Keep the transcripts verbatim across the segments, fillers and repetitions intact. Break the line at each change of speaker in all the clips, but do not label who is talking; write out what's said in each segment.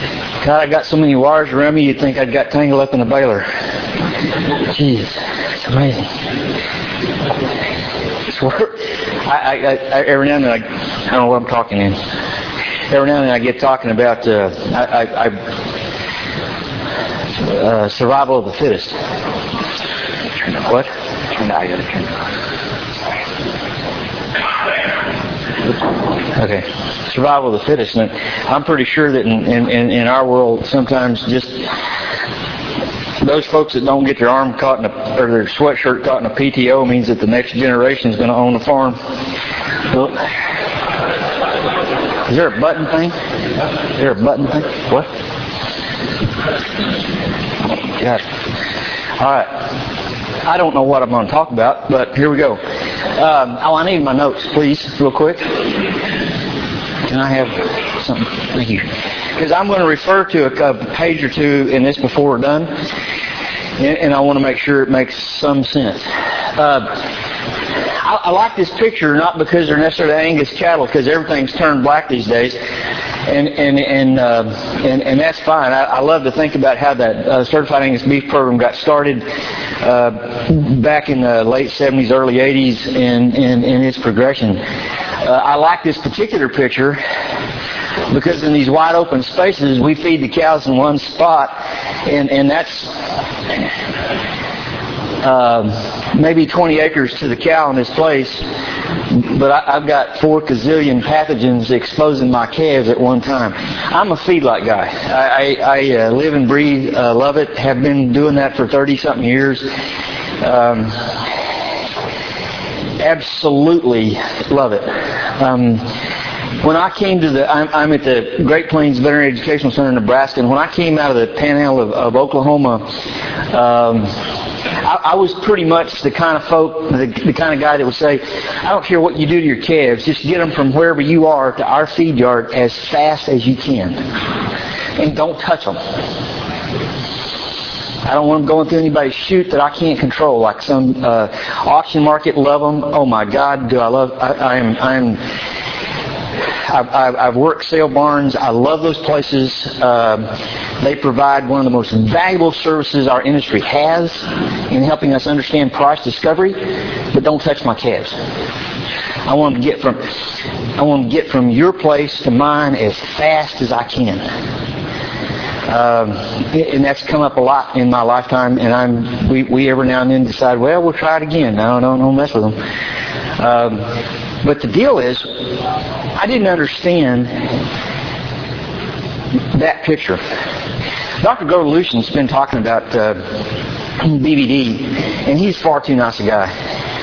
God, I got so many wires around me, you'd think I'd got tangled up in a baler. Jeez, it's amazing. It's work. I, I, I, every now and then, I, I don't know what I'm talking in. Every now and then I get talking about uh, I, I, I, uh, survival of the fittest. What? Turn the, I gotta turn the Okay. Survival of the fittest. And I'm pretty sure that in, in, in our world, sometimes just those folks that don't get their arm caught in a, or their sweatshirt caught in a P T O means that the next generation is going to own the farm. Well, is there a button thing? Is there a button thing? What? God. All right. I don't know what I'm going to talk about, but here we go. Um, oh, I need my notes, please, real quick. Can I have something? Thank you. Because I'm going to refer to a, a page or two in this before we're done, and, and I want to make sure it makes some sense. Uh, I, I like this picture not because they're necessarily Angus cattle, because everything's turned black these days, and and and uh, and, and that's fine. I, I love to think about how that uh, Certified Angus Beef program got started uh, back in the late seventies, early eighties, and in, in its progression. Uh, I like this particular picture because in these wide open spaces, we feed the cows in one spot, and, and that's uh, maybe twenty acres to the cow in this place, but I, I've got four gazillion pathogens exposing my calves at one time. I'm a feedlot guy. I, I, I uh, live and breathe, uh, love it, have been doing that for thirty-something years. Um, absolutely love it. Um, when I came to the, I'm, I'm at the Great Plains Veterinary Educational Center in Nebraska, and when I came out of the panhandle of, of Oklahoma, um, I, I was pretty much the kind of folk, the, the kind of guy that would say, I don't care what you do to your calves, just get them from wherever you are to our feed yard as fast as you can, and don't touch them. I don't want them going through anybody's chute that I can't control, like some uh, auction market. Love them. Oh my God, do I love? I, I am. I am. I've, I've, I've worked sale barns. I love those places. Um, they provide one of the most valuable services our industry has in helping us understand price discovery. But don't touch my calves. I want them to get from. I want them to get from your place to mine as fast as I can. Um, and that's come up a lot in my lifetime, and I'm we, we every now and then decide, well, we'll try it again. No, no, don't mess with them. Um, but the deal is, I didn't understand that picture. Doctor Godelucian's been talking about uh, B V D, and he's far too nice a guy.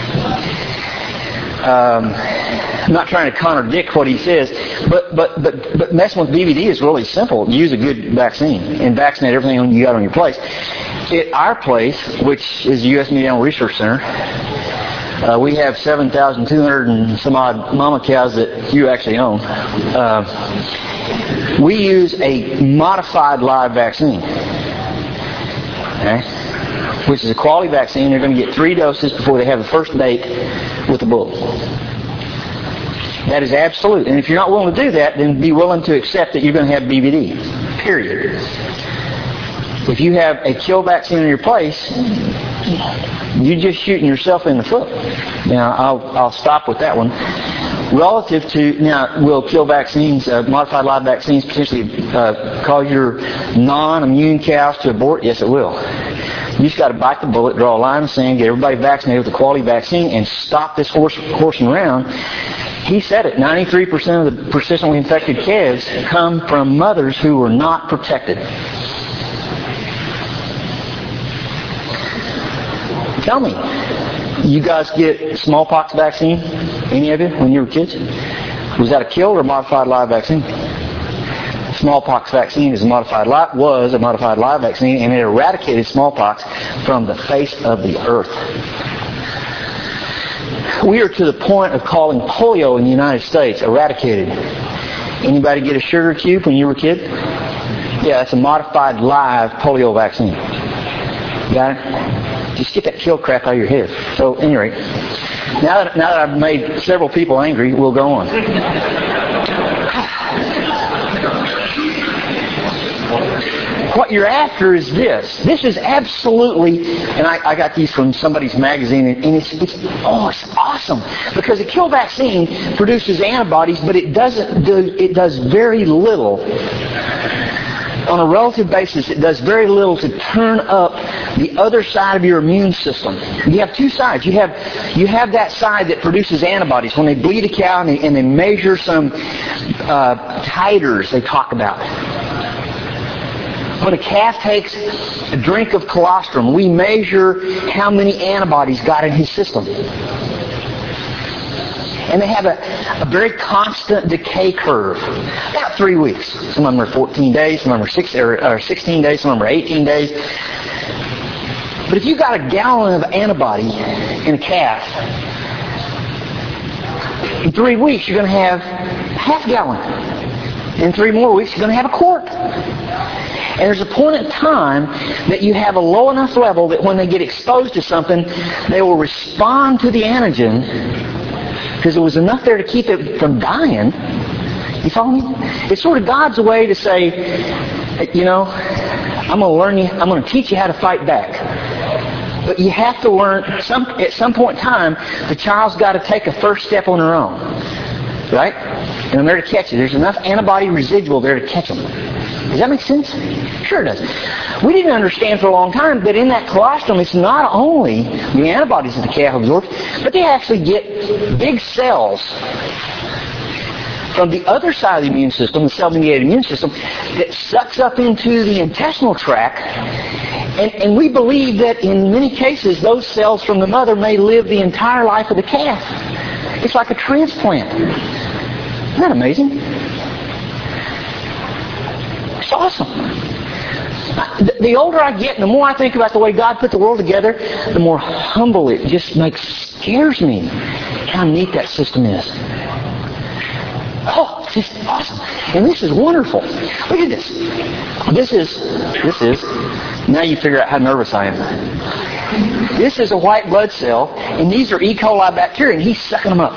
Um, I'm not trying to contradict what he says, but but but but messing with B V D is really simple. Use a good vaccine and vaccinate everything you got on your place. At our place, which is the U S Meat Animal Research Center, uh, we have seven thousand two hundred and some odd mama cows that you actually own. Uh, we use a modified live vaccine, okay, which is a quality vaccine. They're going to get three doses before they have the first date with the bull. That is absolute. And if you're not willing to do that, then be willing to accept that you're going to have B V D. Period. If you have a kill vaccine in your place, you're just shooting yourself in the foot. Now, I'll, I'll stop with that one. Relative to, now, will kill vaccines, uh, modified live vaccines potentially uh, cause your non-immune cows to abort? Yes, it will. You just got to bite the bullet, draw a line in the sand, get everybody vaccinated with a quality vaccine, and stop this horse horsing around. He said it, ninety-three percent of the persistently infected calves come from mothers who were not protected. Tell me, you guys get smallpox vaccine, any of you, when you were kids? Was that a killed or modified live vaccine? Smallpox vaccine is a modified live, was a modified live vaccine, and it eradicated smallpox from the face of the earth. We are to the point of calling polio in the United States eradicated. Anybody get a sugar cube when you were a kid? Yeah, that's a modified live polio vaccine. Got it? Just get that kill crap out of your head. So, at any rate, now that, now that I've made several people angry, we'll go on. What you're after is this. This is absolutely, and I, I got these from somebody's magazine, and, and it's, it's, oh, it's awesome. Because a kill vaccine produces antibodies, but it doesn't do, it does very little. On a relative basis, it does very little to turn up the other side of your immune system. You have two sides. You have you have that side that produces antibodies. When they bleed a cow and they, and they measure some uh, titers they talk about. When a calf takes a drink of colostrum, we measure how many antibodies got in his system. And they have a, a very constant decay curve. About three weeks. Some of them are fourteen days, some of them are, six, or, or sixteen days, some of them are eighteen days. But if you got a gallon of antibody in a calf, in three weeks you're going to have half a gallon. In three more weeks you're going to have a quart. And there's a point in time that you have a low enough level that when they get exposed to something, they will respond to the antigen because there was enough there to keep it from dying. You follow me? It's sort of God's way to say, you know, I'm going to learn you, I'm going to teach you how to fight back. But you have to learn, some, at some point in time, the child's got to take a first step on their own. Right? And I'm there to catch it. There's enough antibody residual there to catch them. Does that make sense? Sure it does. We didn't understand for a long time that in that colostrum, it's not only the antibodies that the calf absorbs, but they actually get big cells from the other side of the immune system, the cell-mediated immune system, that sucks up into the intestinal tract. And, and we believe that in many cases, those cells from the mother may live the entire life of the calf. It's like a transplant. Isn't that amazing? It's awesome. The, the older I get and the more I think about the way God put the world together, the more humble it just makes, scares me how neat that system is. Oh, it's just awesome. And this is wonderful. Look at this. This is, this is, now you figure out how nervous I am. This is a white blood cell, and these are E. coli bacteria, and he's sucking them up.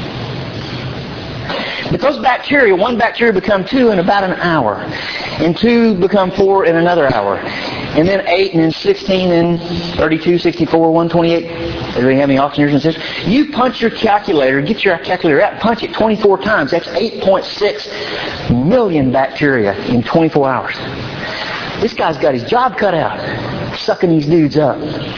But those bacteria, one bacteria become two in about an hour. And two become four in another hour. And then eight, and then sixteen, and thirty-two, sixty-four, one twenty-eight. Everybody have any oxygen systems? You punch your calculator, get your calculator out, punch it twenty-four times. That's eight point six million bacteria in twenty-four hours. This guy's got his job cut out, sucking these dudes up.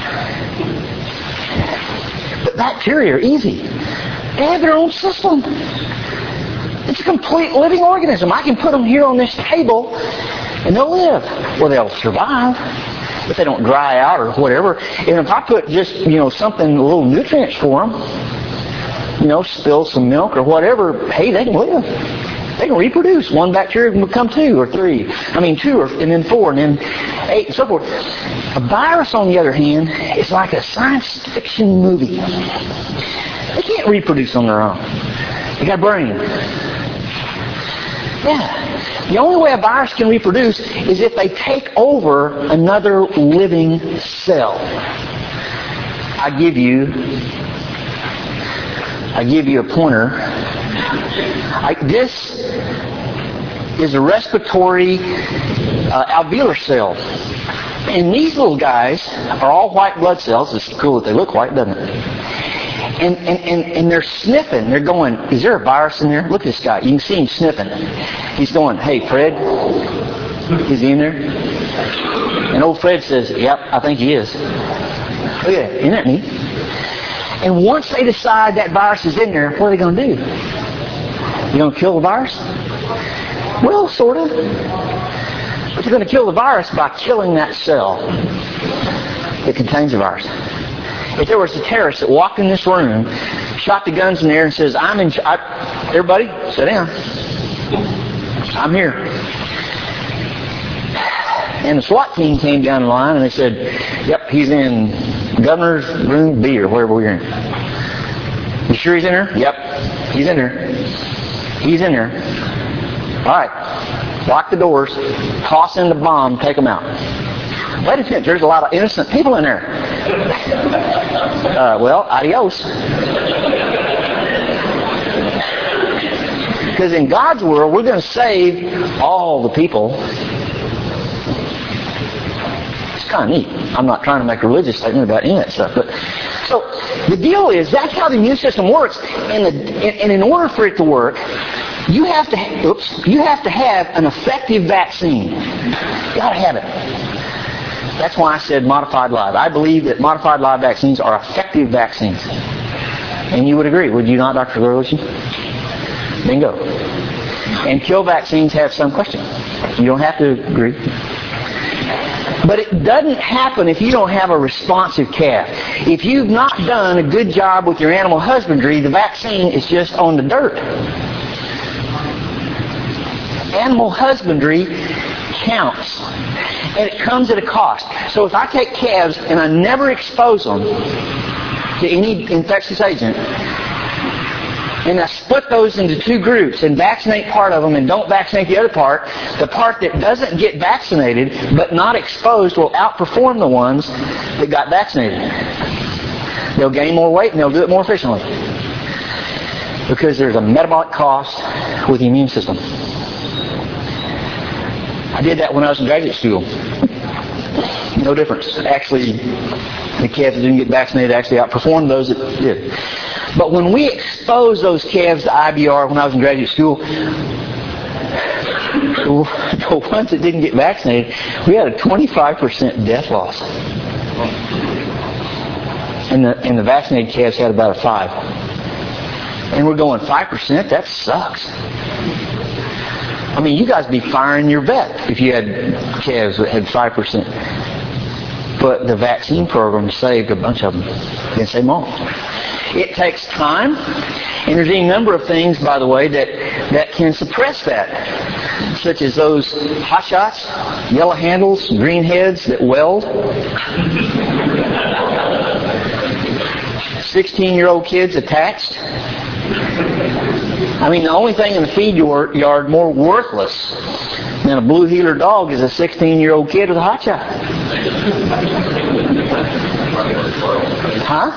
But bacteria are easy. They have their own system. It's a complete living organism. I can put them here on this table and they'll live. Well, they'll survive, but they don't dry out or whatever. And if I put just, you know, something, a little nutrients for them, you know, spill some milk or whatever, hey, they can live. They can reproduce. One bacteria can become two or three. I mean, two or, and then four and then eight and so forth. A virus, on the other hand, is like a science fiction movie. They can't reproduce on their own. They got a brain. Yeah. The only way a virus can reproduce is if they take over another living cell. I give you, I give you a pointer. I, this is a respiratory uh, alveolar cell. And these little guys are all white blood cells. It's cool that they look white, doesn't it? And, and, and, and they're sniffing. They're going, is there a virus in there? Look at this guy. You can see him sniffing. He's going, hey, Fred, is he in there? And old Fred says, yep, I think he is. Look at that. Isn't that neat? And once they decide that virus is in there, what are they going to do? You going to kill the virus? Well, sort of. But you're going to kill the virus by killing that cell that contains the virus. If there was a terrorist that walked in this room, shot the guns in the air and says, I'm in, I, everybody, sit down. I'm here. And the SWAT team came down the line and they said, yep, he's in governor's room B or wherever we're in. You sure he's in there? Yep, he's in there. He's in there. All right. Lock the doors. Toss in the bomb. Take them out. Wait a minute. There's a lot of innocent people in there. Uh, well, adios. Because in God's world, we're going to save all the people. It's kind of neat. I'm not trying to make a religious statement about any of that stuff. But so the deal is that's how the immune system works. And, the, and in order for it to work, you have to oops, you have to have an effective vaccine. You got to have it. That's why I said modified live. I believe that modified live vaccines are effective vaccines. And you would agree, would you not, Doctor Gerlich? Bingo. And kill vaccines have some question. You don't have to agree. But it doesn't happen if you don't have a responsive calf. If you've not done a good job with your animal husbandry, the vaccine is just on the dirt. Animal husbandry counts. And it comes at a cost. So if I take calves and I never expose them to any infectious agent, and I split those into two groups and vaccinate part of them and don't vaccinate the other part, the part that doesn't get vaccinated but not exposed will outperform the ones that got vaccinated. They'll gain more weight and they'll do it more efficiently. Because there's a metabolic cost with the immune system. I did that when I was in graduate school. No difference. Actually, the calves that didn't get vaccinated actually outperformed those that did. But when we exposed those calves to I B R when I was in graduate school, the ones that didn't get vaccinated, we had a twenty-five percent death loss. And the, and the vaccinated calves had about a five. And we're going five percent? That sucks. I mean, you guys would be firing your vet if you had calves that had five percent. But the vaccine program saved a bunch of them. Didn't save them all. It takes time. And there's any number of things, by the way, that, that can suppress that. Such as those hot shots, yellow handles, green heads that weld. sixteen-year-old kids attached. I mean, the only thing in the feed yard more worthless than a blue heeler dog is a sixteen-year-old kid with a hot shot. Huh?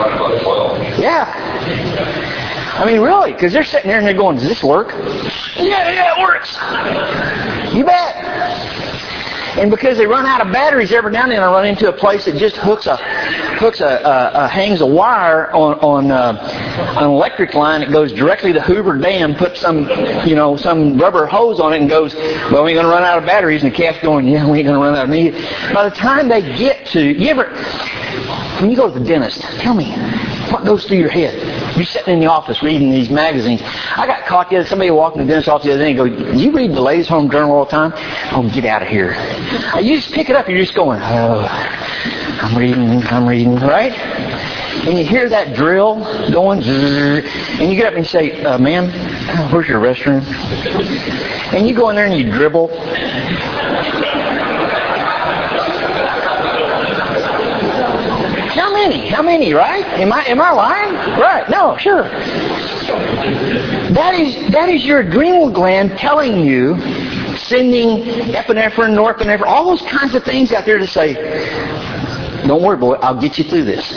Yeah. I mean, really, because they're sitting there and they're going, does this work? Yeah, yeah, it works. You bet. And because they run out of batteries every now and then, I run into a place that just hooks a hooks a, a, a hangs a wire on on uh, an electric line that goes directly to Hoover Dam, puts some you know some rubber hose on it, and goes, well, we ain't gonna run out of batteries. And the calf's going, yeah, we ain't gonna run out of meat. By the time they get to, you ever when you go to the dentist, tell me what goes through your head. You're sitting in the office reading these magazines. I got caught the other somebody walked in the dentist's office the other day and go, do you read the Ladies' Home Journal all the time? Oh, get out of here. You just pick it up and you're just going, oh, I'm reading, I'm reading, right? And you hear that drill going, and you get up and you say, uh, ma'am, where's your restroom? And you go in there and you dribble. How many? How many, right? Am I am I lying? Right. No, sure. That is that is your adrenal gland telling you, sending epinephrine, norepinephrine, all those kinds of things out there to say, don't worry, boy, I'll get you through this.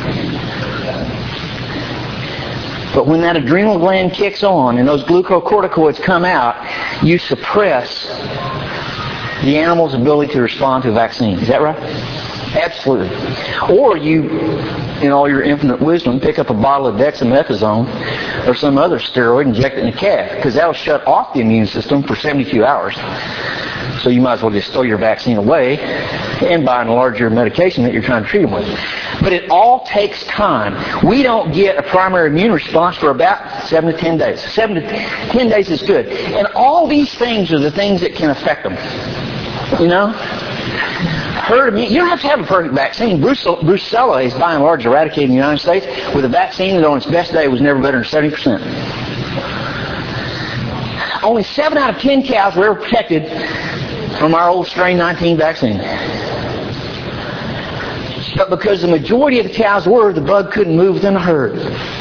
But when that adrenal gland kicks on and those glucocorticoids come out, you suppress the animal's ability to respond to a vaccine. Is that right? Absolutely. Or you, in all your infinite wisdom, pick up a bottle of dexamethasone or some other steroid and inject it in the calf, because that'll shut off the immune system for seventy-two hours. So you might as well just throw your vaccine away and buy and enlarge your medication that you're trying to treat them with. But it all takes time. We don't get a primary immune response for about seven to ten days. Seven to ten days is good. And all these things are the things that can affect them. You know? Herd immunity. You don't have to have a perfect vaccine. Brucella is by and large eradicated in the United States with a vaccine that on its best day was never better than seventy percent. Only seven out of ten cows were ever protected from our old strain nineteen vaccine. But because the majority of the cows were, the bug couldn't move within the herd.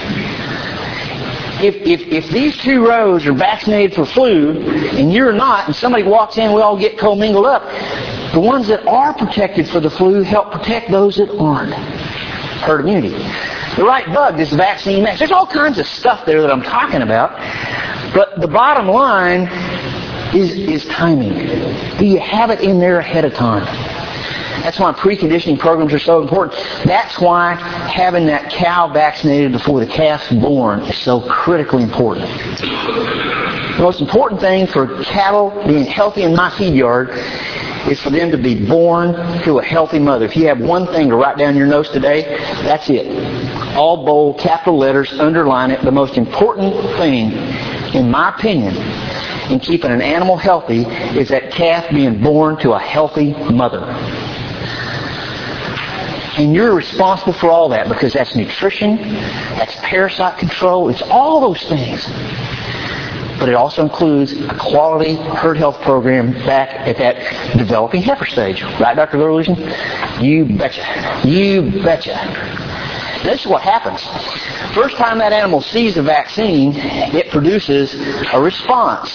If, if, if these two rows are vaccinated for flu and you're not, and somebody walks in, we all get commingled up, the ones that are protected for the flu help protect those that aren't. Herd immunity. The right bug, this vaccine match. There's all kinds of stuff there that I'm talking about. But the bottom line is, is timing. Do you have it in there ahead of time? That's why preconditioning programs are so important. That's why having that cow vaccinated before the calf's born is so critically important. The most important thing for cattle being healthy in my feed yard is for them to be born to a healthy mother. If you have one thing to write down your notes today, that's it. All bold, capital letters, underline it. The most important thing, in my opinion, in keeping an animal healthy is that calf being born to a healthy mother. And you're responsible for all that because that's nutrition, that's parasite control, it's all those things. But it also includes a quality herd health program back at that developing heifer stage. Right, Doctor Lurlusion? You betcha. You betcha. This is what happens. First time that animal sees the vaccine, it produces a response.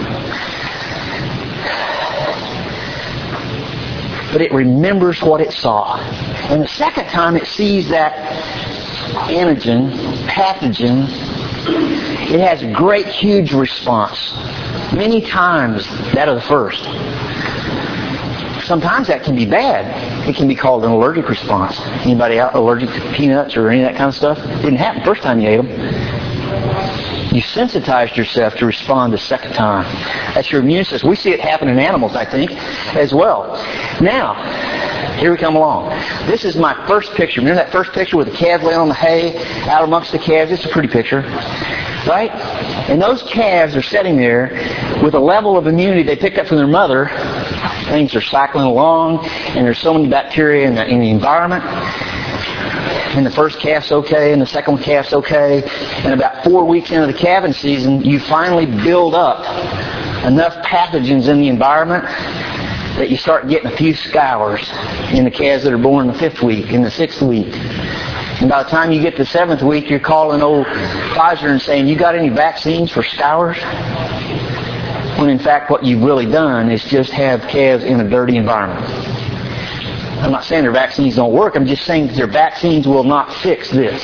But it remembers what it saw. And the second time it sees that antigen, pathogen, it has a great, huge response. Many times that of the first. Sometimes that can be bad. It can be called an allergic response. Anybody out allergic to peanuts or any of that kind of stuff? It didn't happen the first time you ate them. You sensitized yourself to respond the second time. That's your immune system. We see it happen in animals, I think, as well. Now, here we come along. This is my first picture. Remember that first picture with the calves laying on the hay, out amongst the calves? It's a pretty picture. Right? And those calves are sitting there with a level of immunity they picked up from their mother. Things are cycling along, and there's so many bacteria in the, in the environment. And the first calf's okay, and the second calf's okay. And about four weeks into the calving season, you finally build up enough pathogens in the environment that you start getting a few scours in the calves that are born in the fifth week, in the sixth week. And by the time you get to the seventh week, you're calling old Pfizer and saying, you got any vaccines for scours? When in fact what you've really done is just have calves in a dirty environment. I'm not saying their vaccines don't work. I'm just saying that their vaccines will not fix this.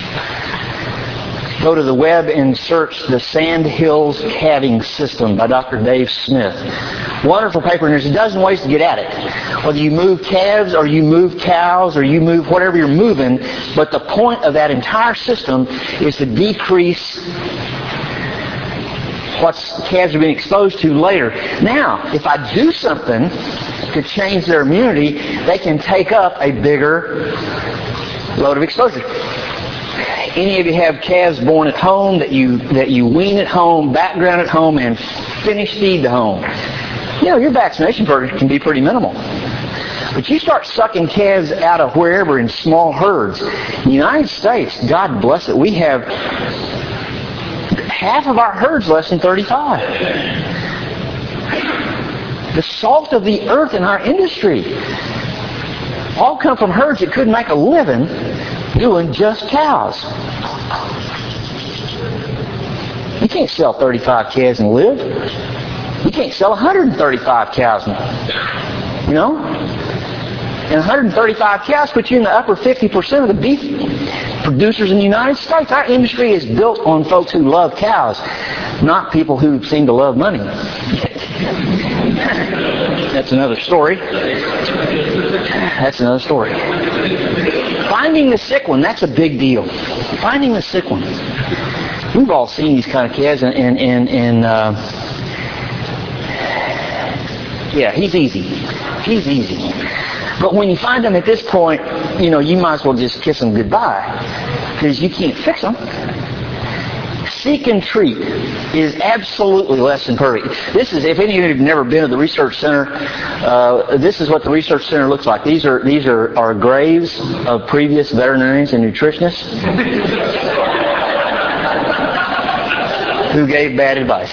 Go to the web and search the Sand Hills Calving System by Doctor Dave Smith. Wonderful paper, and there's a dozen ways to get at it. Whether you move calves or you move cows or you move whatever you're moving, but the point of that entire system is to decrease what calves are being exposed to later. Now, if I do something to change their immunity, they can take up a bigger load of exposure. Any of you have calves born at home that you that you wean at home, background at home, and finish feed to home? You know, your vaccination program can be pretty minimal. But you start sucking calves out of wherever in small herds. In the United States, God bless it, we have half of our herds less than thirty-five. The salt of the earth in our industry all come from herds that couldn't make a living doing just cows. You can't sell thirty-five calves and live. You can't sell one hundred thirty-five cows now. You know? And one hundred thirty-five cows put you in the upper fifty percent of the beef producers in the United States. Our industry is built on folks who love cows, not people who seem to love money. That's another story. That's another story. Finding the sick one, that's a big deal. Finding the sick one. We've all seen these kind of calves, and, and, and, and uh, yeah, he's easy. He's easy. But when you find them at this point, you know, you might as well just kiss them goodbye, because you can't fix them. Seek and treat is absolutely less than perfect. This is, if any of you have never been to the research center, uh, this is what the research center looks like. These are these are, are graves of previous veterinarians and nutritionists who gave bad advice.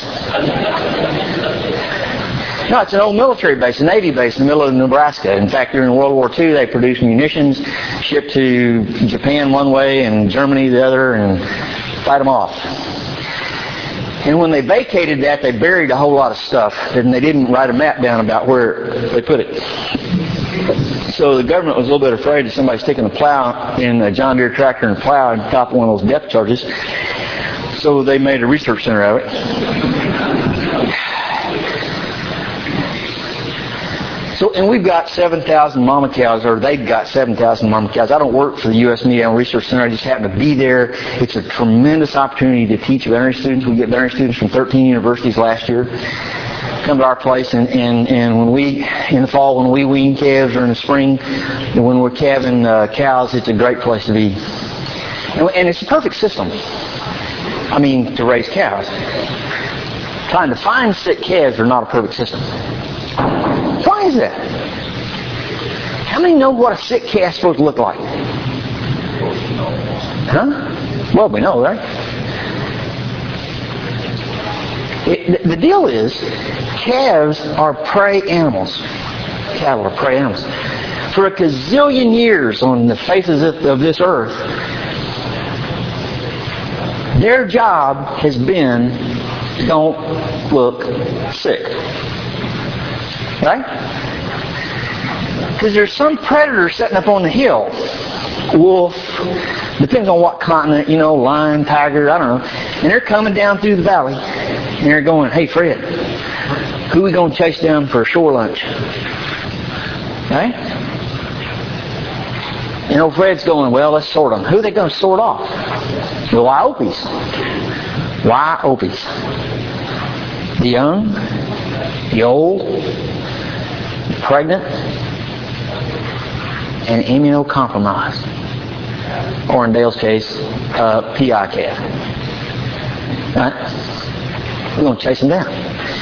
No, it's an old military base, a Navy base in the middle of Nebraska. In fact, during World War Two, they produced munitions shipped to Japan one way and Germany the other, and fight them off. And when they vacated that, they buried a whole lot of stuff, and they didn't write a map down about where they put it. So the government was a little bit afraid that somebody sticking a plow in a John Deere tractor and plow on top of one of those depth charges. So they made a research center of it. So, and we've got seven thousand mama cows, or they've got seven thousand mama cows. I don't work for the U S Meat Animal Research Center. I just happen to be there. It's a tremendous opportunity to teach veterinary students. We get veterinary students from thirteen universities last year come to our place, and, and, and when we, in the fall, when we wean calves, or in the spring, when we're calving uh, cows, it's a great place to be. And, and it's a perfect system. I mean, to raise cows. Trying to find sick calves are not a perfect system. Why is that? How many know what a sick calf's supposed to look like? Huh? Well, we know, right? It, the, the deal is, calves are prey animals. Cattle are prey animals. For a gazillion years on the faces of, of this earth, their job has been, don't look sick. Right? Because there's some predator sitting up on the hill. Wolf, depends on what continent, you know, lion, tiger, I don't know. And they're coming down through the valley. And they're going, hey, Fred, who are we going to chase down for a shore lunch? Right? You know, Fred's going, well, let's sort them. Who are they going to sort off? The Wyopies. Wyopies. The young, the old, the pregnant, and immunocompromised. Or in Dale's case, uh, P I calf. Right? We're going to chase them down.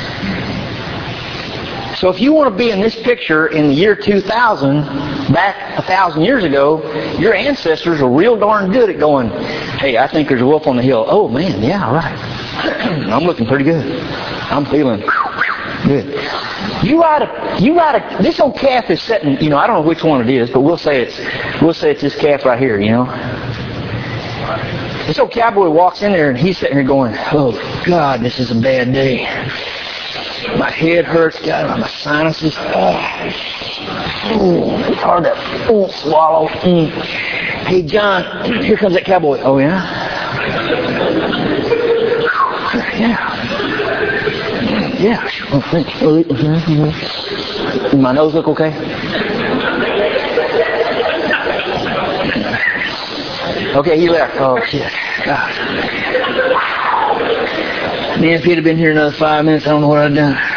So if you want to be in this picture in the year two thousand, back a thousand years ago, your ancestors were real darn good at going, hey, I think there's a wolf on the hill. Oh, man, yeah, right. I'm looking pretty good. I'm feeling good. You ride a, you ride a, this old calf is sitting, you know, I don't know which one it is, but we'll say it's, we'll say it's this calf right here, you know. This old cowboy walks in there and he's sitting here going, oh, God, this is a bad day. My head hurts, God, my sinuses. Oh, it's hard to oh, swallow. Mm. Hey, John, here comes that cowboy. Oh, yeah? Yeah. Yeah. Does my nose look okay? Okay, he left. Oh, shit. God. Man, if he'd have been here another five minutes, I don't know what I'd done.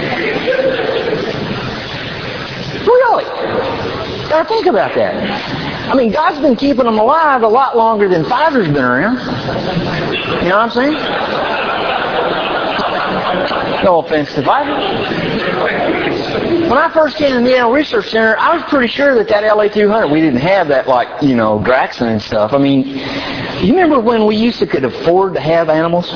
Really? Gotta think about that. I mean, God's been keeping them alive a lot longer than Pfizer's been around. You know what I'm saying? No offense to Pfizer. When I first came to the Meat Animal Research Center, I was pretty sure that that L A two hundred, we didn't have that, like, you know, Draxxin and stuff. I mean, you remember when we used to could afford to have animals?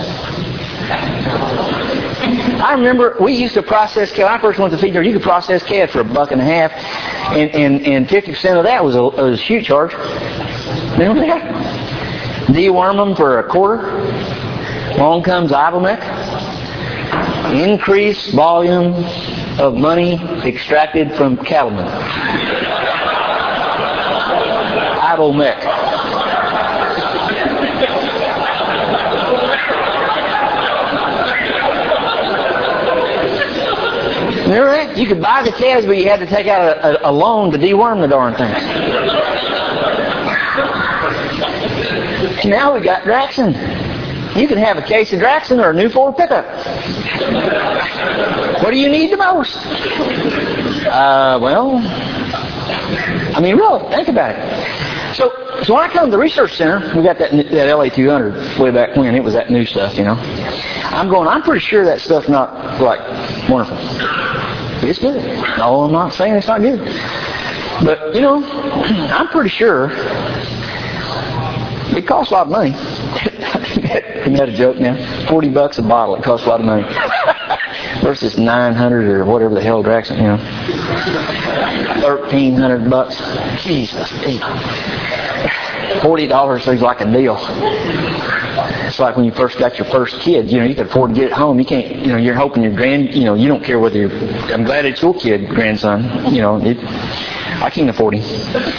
I remember we used to process calves. When I first went to feed there, you could process calves for a buck and a half, and, and, and fifty percent of that was a, was a shoot charge. Remember that? Deworm them for a quarter. Along comes Ivermectin. Increased volume of money extracted from cattlemen. Ivermectin. Remember that? You could buy the calves, but you had to take out a, a, a loan to deworm the darn things. Now we got Draxxin. You can have a case of Draxxin or a new Ford pickup. What do you need the most? Uh, well, I mean, really, think about it. So, so when I come to the research center, we got that that L A two hundred way back when. It was that new stuff, you know. I'm going, I'm pretty sure that stuff's not, like, wonderful. It's good. No, I'm not saying it's not good. But, you know, I'm pretty sure it costs a lot of money. Isn't that a joke now? Forty bucks a bottle. It costs a lot of money. Versus nine hundred or whatever the hell Draxxin, you know. Thirteen hundred bucks. Jesus. Forty dollars seems like a deal. It's like when you first got your first kid. You know, you could afford to get it home. You can't. You know, you're hoping your grand. You know, you don't care whether you're. I'm glad it's your kid, grandson. You know, it, I can't afford him.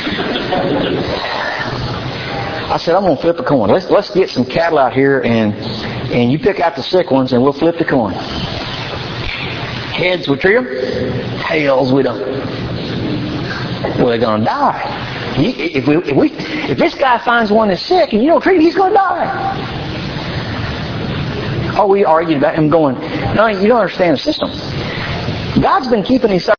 I said, I'm going to flip a coin. Let's let's get some cattle out here, and and you pick out the sick ones, and we'll flip the coin. Heads, we tree them. Tails, we don't. Well, they're going to die. He, if, we, if, we, if this guy finds one that's sick and you don't treat him, he's going to die. Or we argued about him going, no, you don't understand the system. God's been keeping these